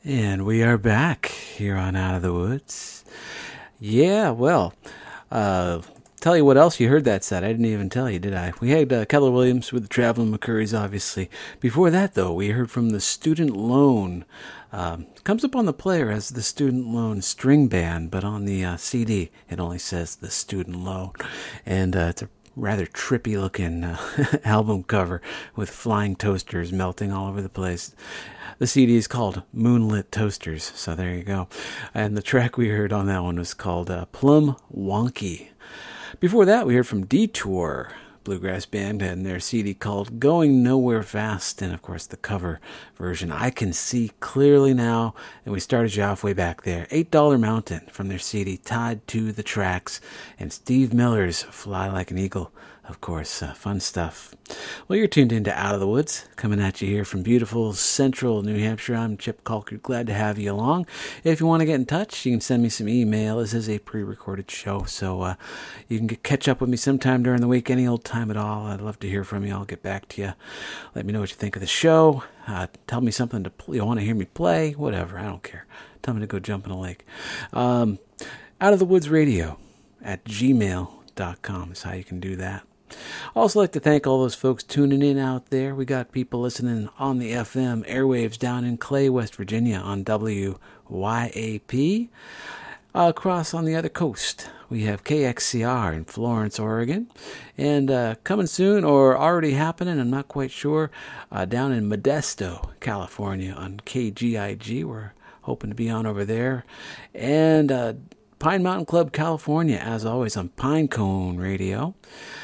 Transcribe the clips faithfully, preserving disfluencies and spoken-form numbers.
And we are back here on Out of the Woods. Yeah, well, uh, tell you what else you heard that set. I didn't even tell you, did I? We had uh, Keller Williams with the Traveling McCurries, obviously. Before that, though, we heard from the Student Loan. Um, comes up on the player as the Student Loan String Band, but on the uh, C D, it only says the Student Loan. And uh, it's a rather trippy looking uh, album cover with flying toasters melting all over the place. The C D is called Moonlit Toasters, so there you go. And the track we heard on that one was called uh, Plum Wonky. Before that, we heard from Detour, bluegrass band, and their C D called Going Nowhere Fast, and of course the cover version, I Can See Clearly Now, and we started you off way back there. eight dollar Mountain from their C D Tied to the Tracks, and Steve Miller's Fly Like an Eagle. Of course, uh, fun stuff. Well, you're tuned into Out of the Woods, coming at you here from beautiful central New Hampshire. I'm Chip Colquitt, glad to have you along. If you want to get in touch, you can send me some email. This is a pre-recorded show, so uh, you can get, catch up with me sometime during the week, any old time at all. I'd love to hear from you. I'll get back to you. Let me know what you think of the show. Uh, tell me something to play. You want to hear me play? Whatever, I don't care. Tell me to go jump in a lake. Um, Out of the Woods Radio at gmail dot com is how you can do that. I also like to thank all those folks tuning in out there. We got people listening on the F M airwaves down in Clay, West Virginia on W Y A P. Uh, across on the other coast, we have K X C R in Florence, Oregon. And uh, coming soon, or already happening, I'm not quite sure, uh, down in Modesto, California on K G I G. We're hoping to be on over there. And uh, Pine Mountain Club, California, as always, on Pinecone Radio.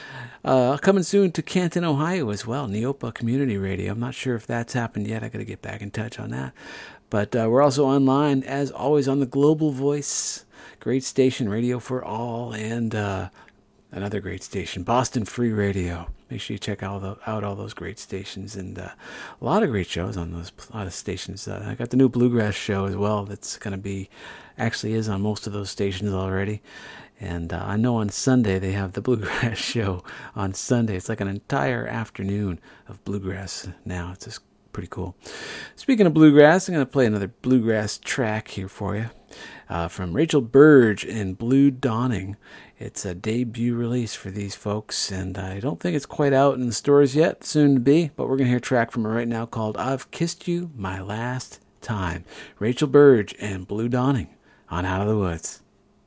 Uh, coming soon to Canton, Ohio as well, Neopa Community Radio. I'm not sure if that's happened yet. I got to get back in touch on that. But uh, we're also online, as always, on the Global Voice, great station, Radio for All, and uh, another great station, Boston Free Radio. Make sure you check out, the, out all those great stations, and uh, a lot of great shows on those a lot of stations. Uh, I got the new Bluegrass show as well. That's going to be, actually is on most of those stations already. And uh, I know on Sunday they have the Bluegrass show on Sunday. It's like an entire afternoon of Bluegrass now. It's just pretty cool. Speaking of Bluegrass, I'm going to play another Bluegrass track here for you uh, from Rachel Burge in Blue Dawning. It's a debut release for these folks, and I don't think it's quite out in the stores yet, soon to be, but we're going to hear a track from her right now called I've Kissed You My Last Time. Rachel Burge and Blue Dawning on Out of the Woods.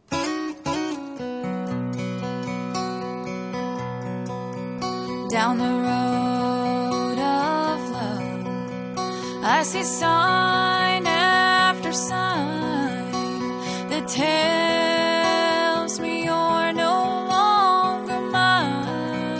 Down the road of love, I see sign after sign that tells me you're no longer mine.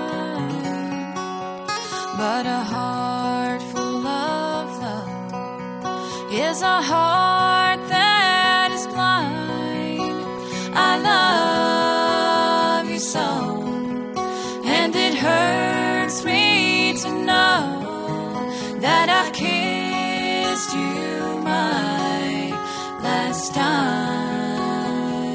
But a heart full of love is a heart that is blind. I love you so, and it hurts me to know that I've kissed you my last time.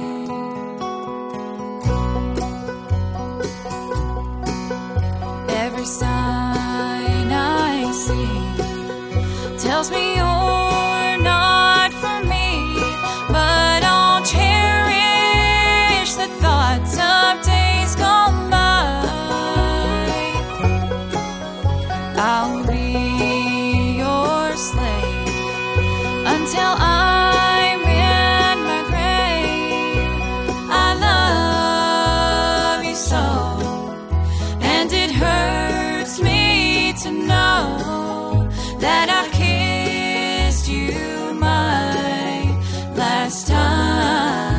Every sign I see tells me you're not for me, but I'll cherish the thoughts of days gone by. I'll be your slave until I'm in my grave. I love you so, and it hurts me to know that I've kissed you my last time.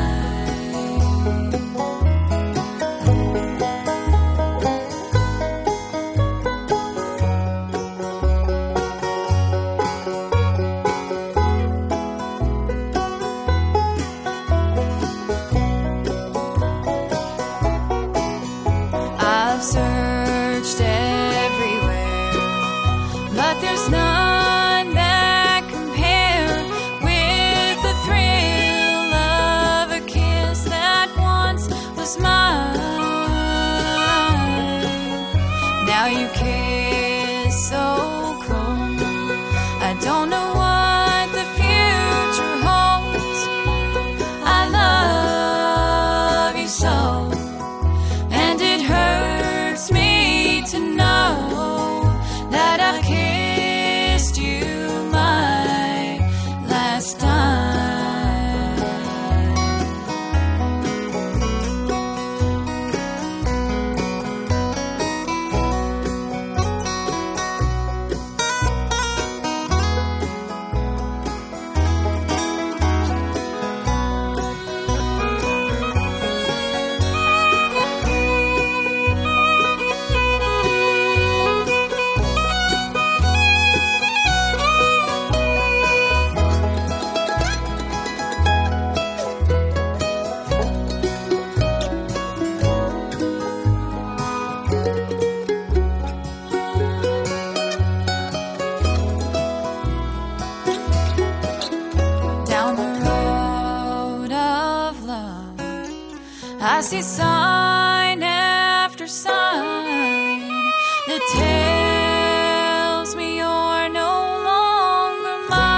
I see sign after sign that tells me you're no longer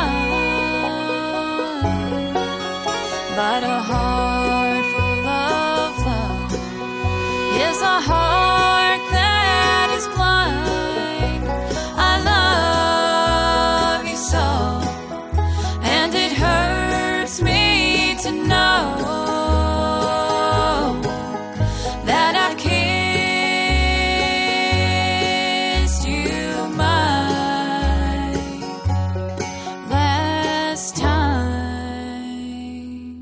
mine. But a heart full of love is a heart that is blind. I love you so, and it hurts me to know that I've kissed you my last time.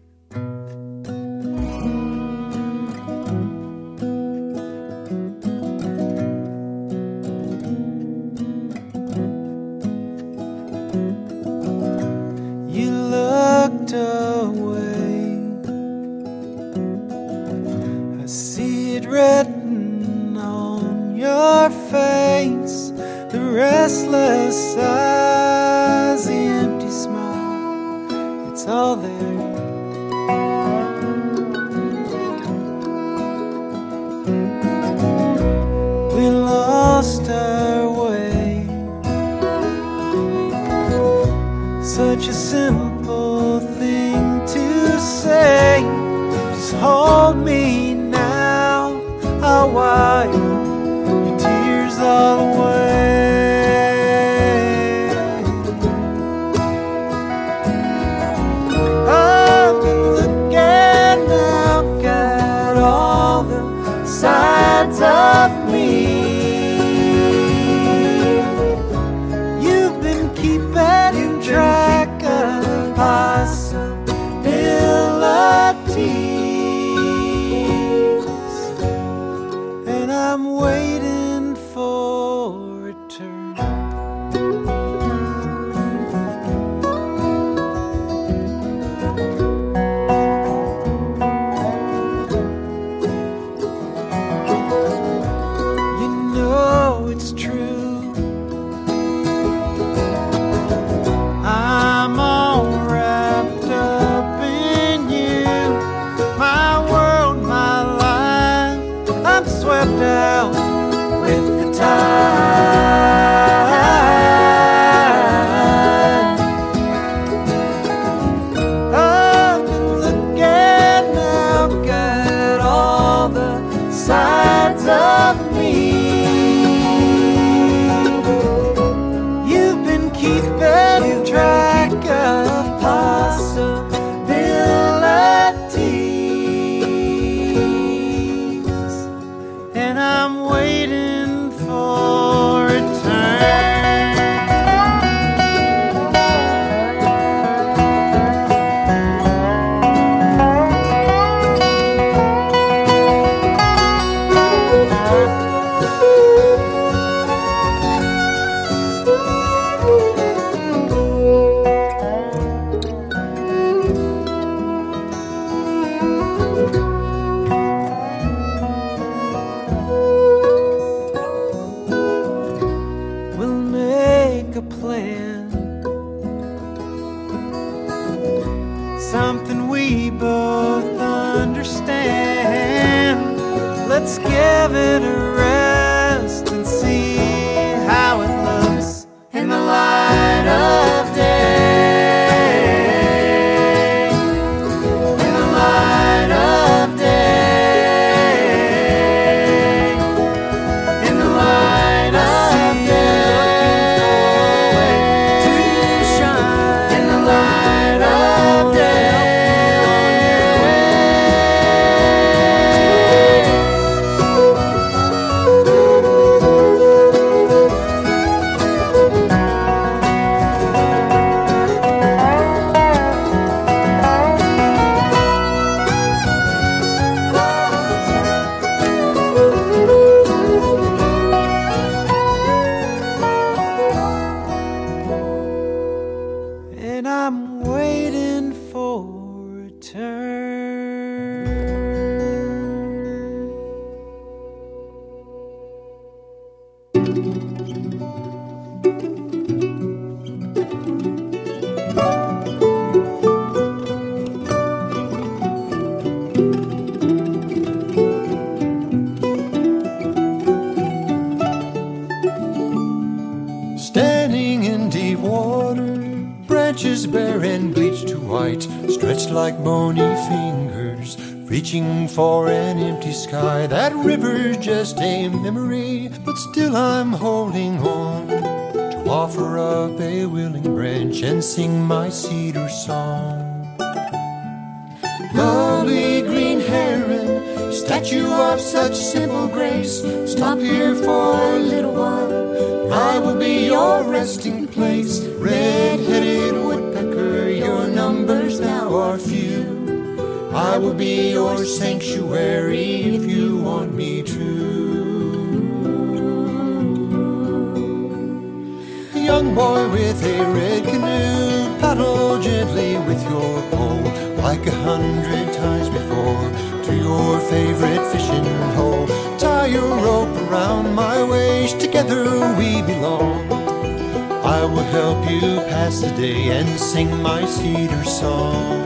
You looked away, I see it written on your face, the restless eyes, the empty smile, it's all there. We lost our way, such a simple thing to say. Just hold me now, I'll wipe your tears all away. I've been looking now, got all the sides of me. You've been keeping track of possibilities, and I'm waiting for return. You know it's true, I'm all wrapped up in you. My world, my life, I'm swept out with the tide. I've been looking now, got all the sides of me. You've been keeping track of possibilities, and I'm waiting for return. We'll make a plan, something we both understand. Let's give it a rest and see how it looks in the light of day. In the light of day. In the light of day. To shine in the light of day. And I'm waiting for return. branches bare and bleached to white, stretched like bony fingers, reaching for an empty sky. That river's just a memory, but still I'm holding on to offer up a willing branch and sing my cedar song. Lovely green heron, statue of such simple grace, stop here for a little while, I will be your resting place. Red-headed woodpecker, your numbers now are few, I will be your sanctuary if you want me to. Young boy with a red canoe, paddle gently with your pole, like a hundred times before, to your favorite fishing hole. Tie your rope around my waist, together we belong. I will help you pass the day and sing my cedar song.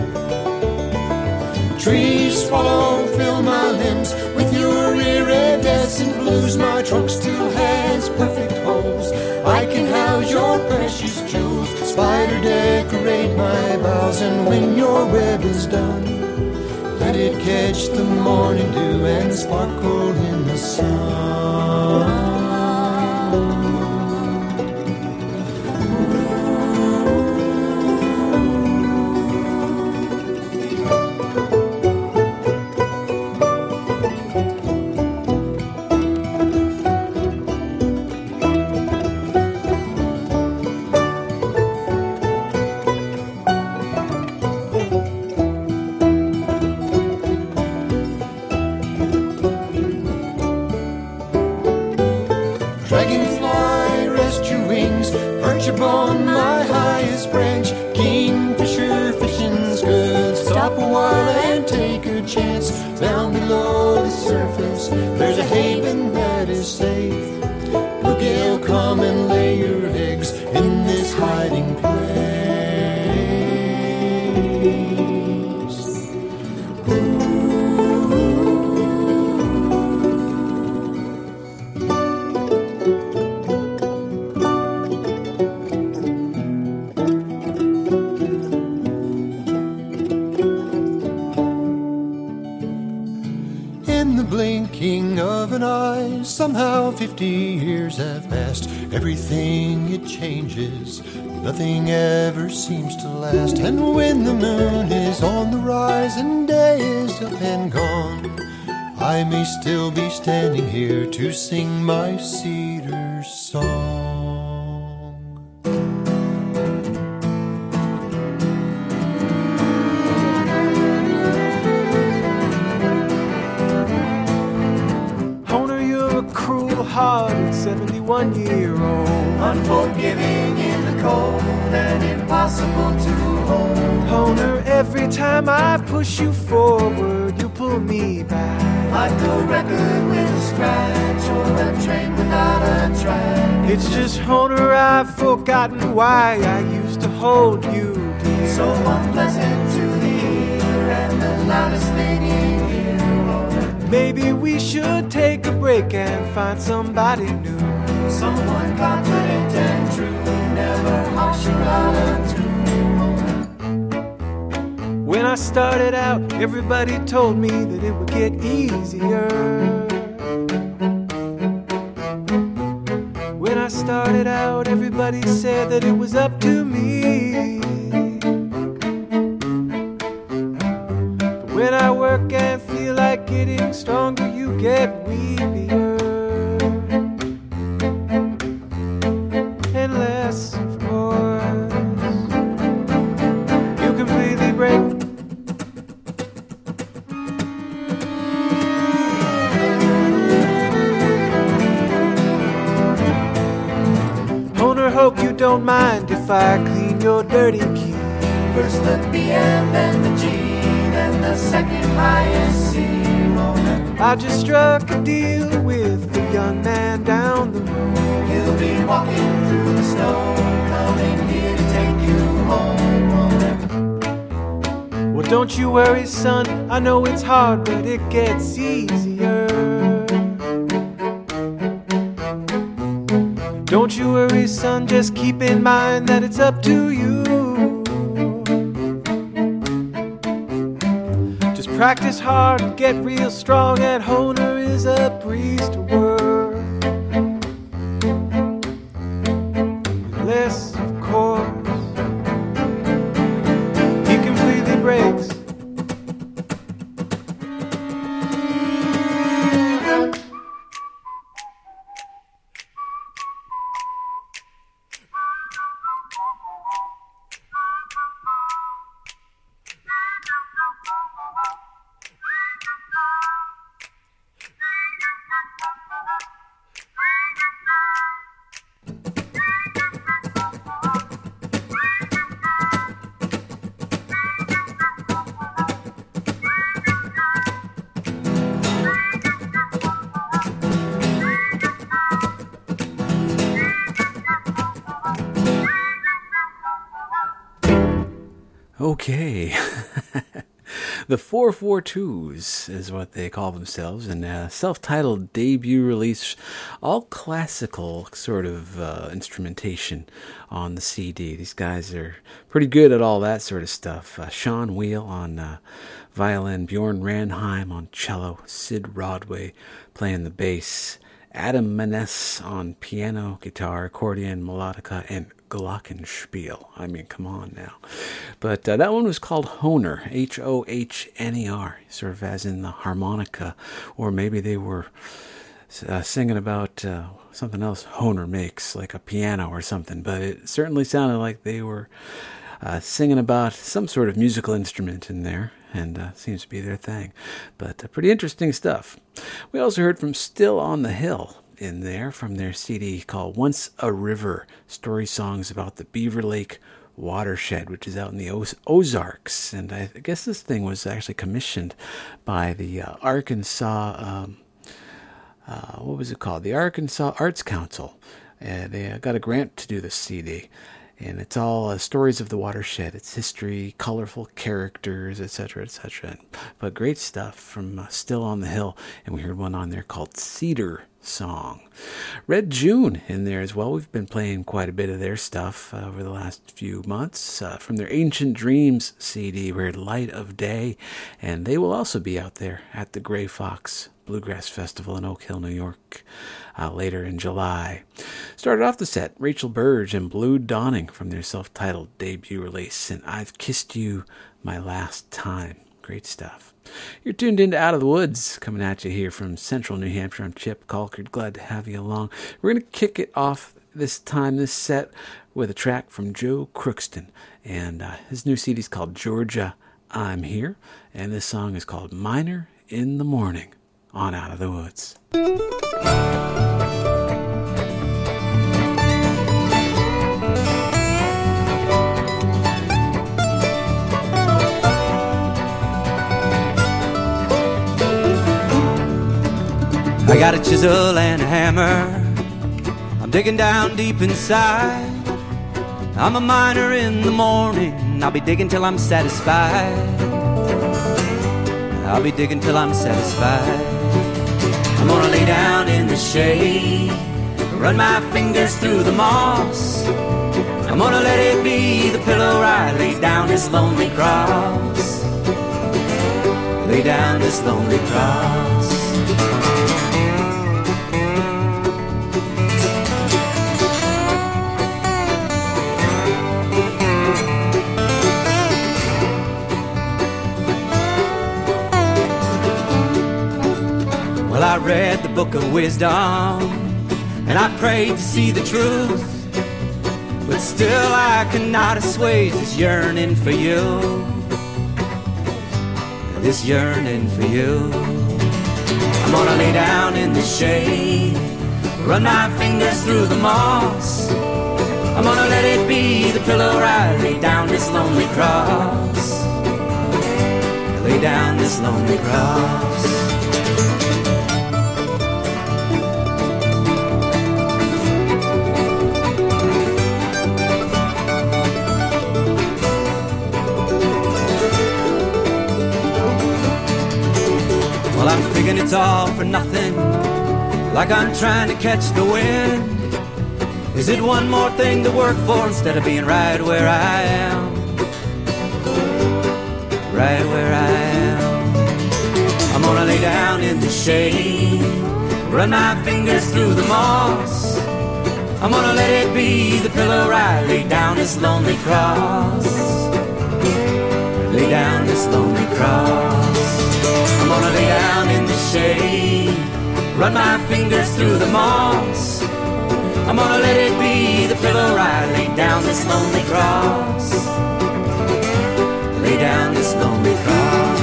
Trees swallow, fill my limbs with your iridescent blues. My trunk still has perfect holes, I can house your precious jewels. Spider decorate my boughs, and when your web is done, let it catch the morning dew and sparkle in the sun. Dragonfly, rest your wings, perch upon my highest branch. Kingfisher, fishing's good, stop a while and take a chance. Down below the surface, there's a haven that is safe. Bluegill, come and lay your eggs in this hiding place. In the blinking of an eye, somehow fifty years have passed. Everything it changes, nothing ever seems to last. And when the moon is on the rise and day is up and gone, I may still be standing here to sing my cedar song. Hard seventy-one-year-old, unforgiving in the cold and impossible to hold. Honer, every time I push you forward, you pull me back. Like a record with a scratch or a train without a track. It's just, Honer, I've forgotten why I used to hold you dear. So unpleasant to the ear and the loudest thing in here. Maybe we should take a break and find somebody new. Someone confident and true, never harsh or out of tune. When I started out, everybody told me that it would get easier. When I started out, everybody said that it was up to me. But when I work and feel like getting stronger, you get weepier. And less, of course. You completely break. Honer, hope you don't mind if I clean your dirty key. First the B and then the G, then the second highest C. I just struck a deal with the young man down the road. He'll be walking through the snow, coming here to take you home. Well, don't you worry, son, I know it's hard, but it gets easier. Don't you worry, son, just keep in mind that it's up to you. Practice hard, get real strong, and Honer is a breeze to work. Less, of course, he completely breaks. Okay. The four forty-twos is what they call themselves, and a self-titled debut release, all classical sort of uh, instrumentation on the C D. These guys are pretty good at all that sort of stuff. Uh, Sean Wheel on uh, violin, Bjorn Ranheim on cello, Sid Rodway playing the bass, Adam Maness on piano, guitar, accordion, melodica, and glockenspiel. I mean, come on now. But uh, that one was called Honer, H O H N E R, sort of as in the harmonica, or maybe they were uh, singing about uh, something else Honer makes, like a piano or something, but it certainly sounded like they were uh, singing about some sort of musical instrument in there, and uh, seems to be their thing. But uh, pretty interesting stuff. We also heard from Still on the Hill in there from their C D called Once a River, story songs about the Beaver Lake watershed, which is out in the Oz- Ozarks. And I guess this thing was actually commissioned by the uh, Arkansas, um, uh, what was it called? The Arkansas Arts Council. Uh, they uh, got a grant to do this C D. And it's all uh, stories of the watershed, its history, colorful characters, et cetera, et cetera. But great stuff from uh, Still on the Hill. And we heard one on there called Cedar Song. Red June in there as well. We've been playing quite a bit of their stuff uh, over the last few months. Uh, from their Ancient Dreams C D, we heard Light of Day. And they will also be out there at the Gray Fox Bluegrass Festival in Oak Hill, New York, uh, later in July. Started off the set, Rachel Burge and Blue Dawning from their self-titled debut release, and I've Kissed You My Last Time. Great stuff. You're tuned into Out of the Woods, coming at you here from Central New Hampshire. I'm Chip Colcord. Glad to have you along. We're going to kick it off this time, this set, with a track from Joe Crookston, and uh, his new C D is called Georgia, I'm Here, and this song is called Miner in the Morning. On Out of the Woods. I got a chisel and a hammer, I'm digging down deep inside. I'm a miner in the morning, I'll be digging till I'm satisfied. I'll be digging till I'm satisfied. I'm gonna lay down in the shade, run my fingers through the moss. I'm gonna let it be the pillow where I lay down this lonely cross. Lay down this lonely cross. Well, I read the book of wisdom, and I prayed to see the truth, but still I cannot assuage this yearning for you, this yearning for you. I'm gonna lay down in the shade, run my fingers through the moss. I'm gonna let it be the pillow where I lay down this lonely cross. Lay down this lonely cross. Well, I'm thinking it's all for nothing, like I'm trying to catch the wind. Is it one more thing to work for instead of being right where I am? Right where I am. shade, run my fingers through the moss. I'm gonna let it be the pillow I lay down this lonely cross. Lay down this lonely cross. I'm gonna lay down in the shade, run my fingers through the moss. I'm gonna let it be the pillow I lay down this lonely cross. Lay down this lonely cross.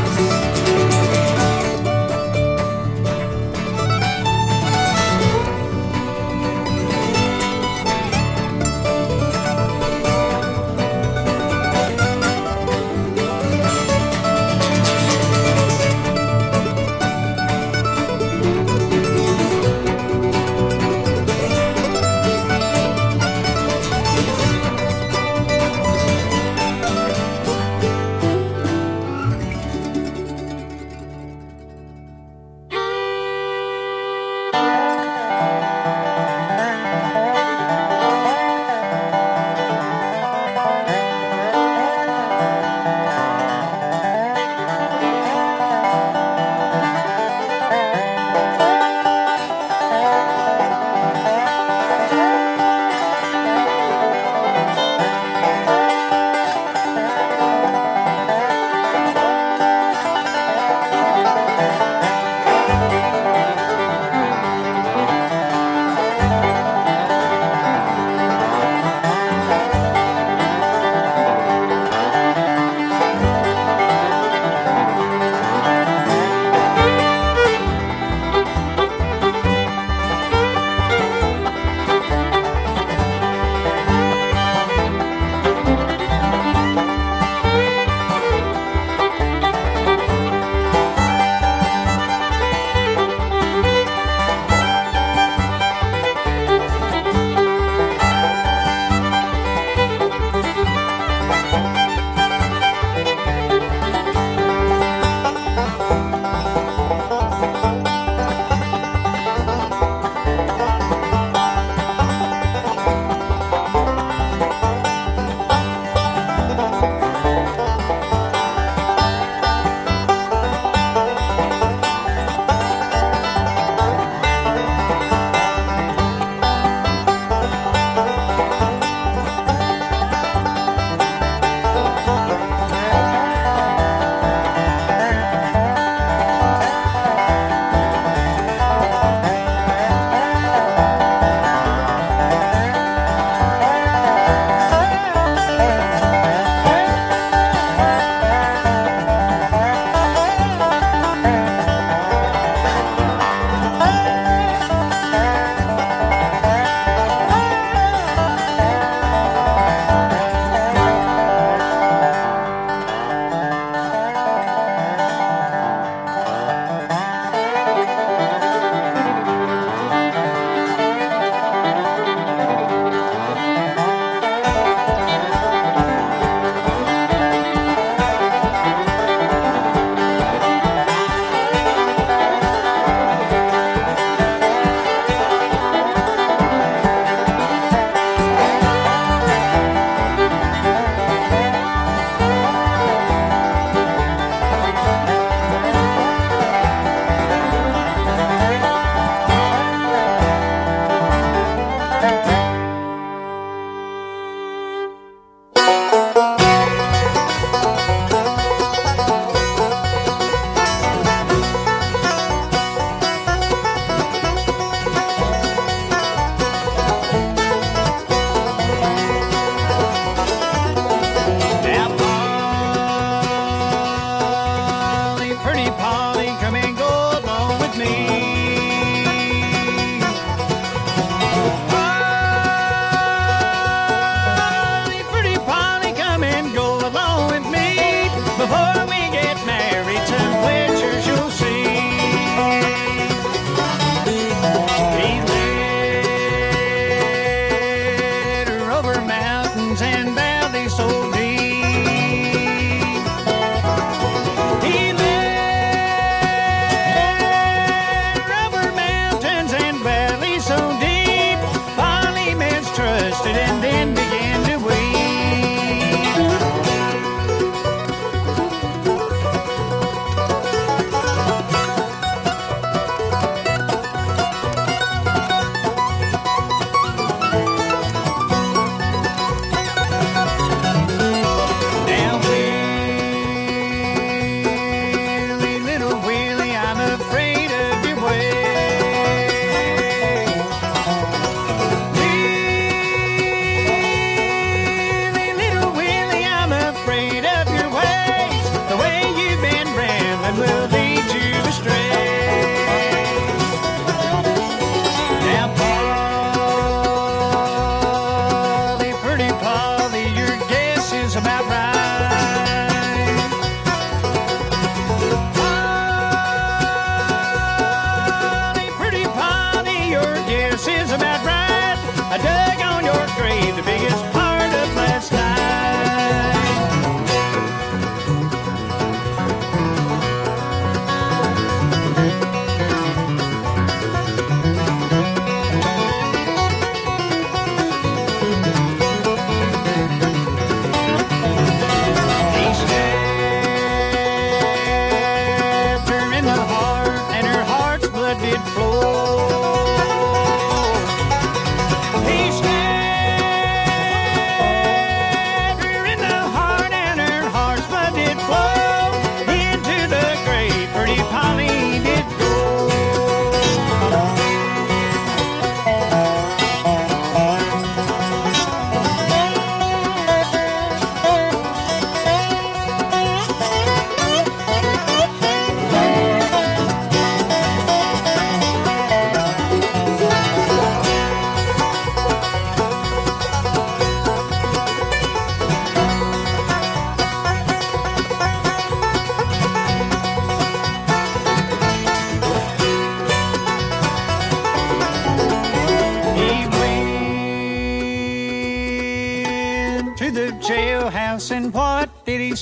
jailhouse, and what did he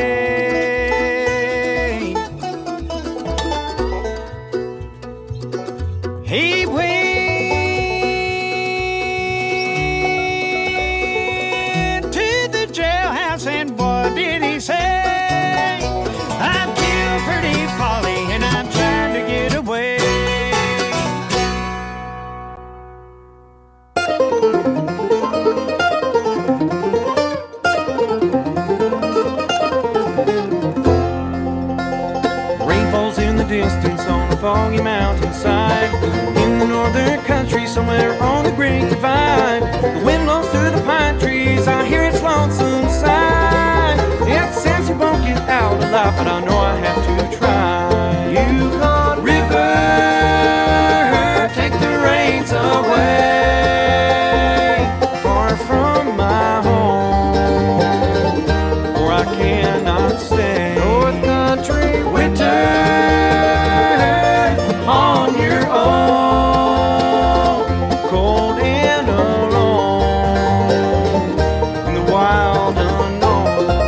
say? He went to the jailhouse, and what did he say? I've killed pretty Polly, and I'm trying to get away. Rain falls in the distance on a foggy mountainside. In the northern country, somewhere on the Great Divide, the wind blows through the pine trees. I hear its lonesome sigh. It says you won't get out alive, but I know I have to try. Yukon River, take the reins away, far from my home, or I cannot stay. North Country winter on your own, cold and alone in the wild unknown.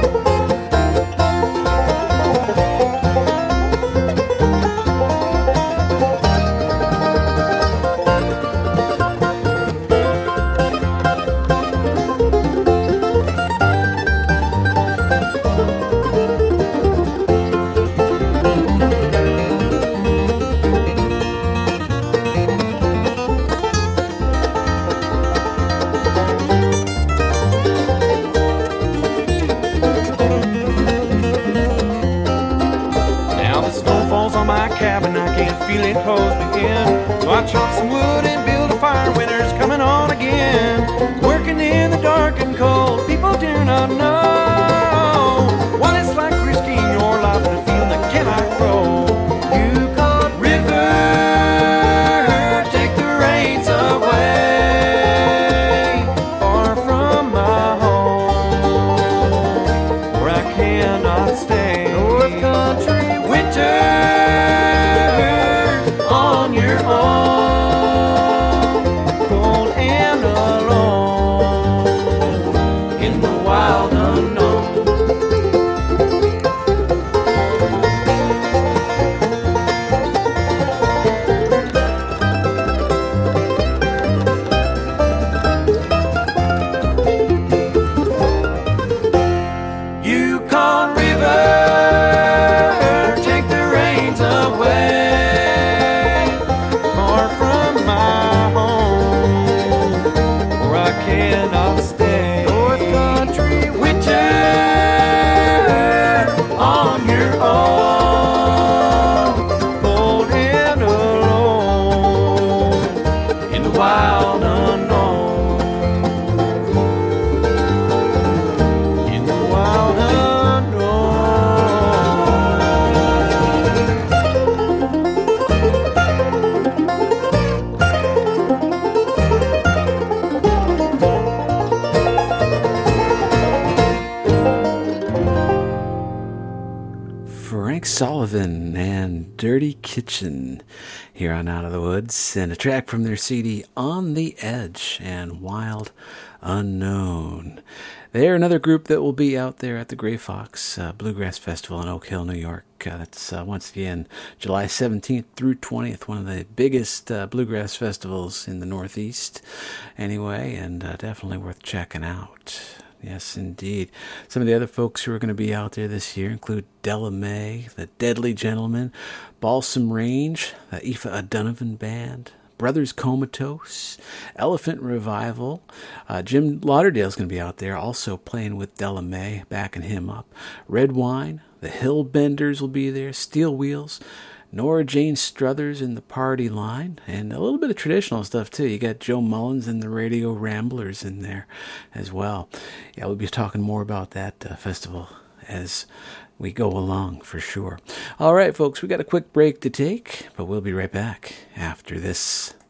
Now the snow falls on my cabin, I can feel it close me in. So I chop some wood and build a fire, winter's coming on again. Working in the dark and cold, people do not know what it's like risking your life in a field that cannot grow. Yukon River, take the reins away, far from my home, where I cannot stay. North Country winter on your own, cold and alone in the wild unknown. Yukon River, take the reins away, far from my home, where I cannot stay. North Country winter on your own, cold and alone in the wild unknown, in the wild unknown. Frank Sullivan and Dirty Kitchen here on Out of the Woods, and a track from their C D On the Edge and Wild Unknown. They're another group that will be out there at the Gray Fox uh, Bluegrass Festival in Oak Hill, New York. Uh, that's uh, once again July seventeenth through twentieth, one of the biggest uh, bluegrass festivals in the Northeast anyway, and uh, definitely worth checking out. Yes, indeed. Some of the other folks who are going to be out there this year include Della Mae, the Deadly Gentlemen, Balsam Range, the Aoife O'Donovan Band, Brothers Comatose, Elephant Revival. Uh, Jim Lauderdale's going to be out there also playing with Della Mae, backing him up. Red Wine, the Hillbenders will be there, Steel Wheels, Nora Jane Struthers in the party line, and a little bit of traditional stuff too. You got Joe Mullins and the Radio Ramblers in there as well. Yeah, we'll be talking more about that uh, festival as we go along for sure. All right, folks, we got a quick break to take, but we'll be right back after this.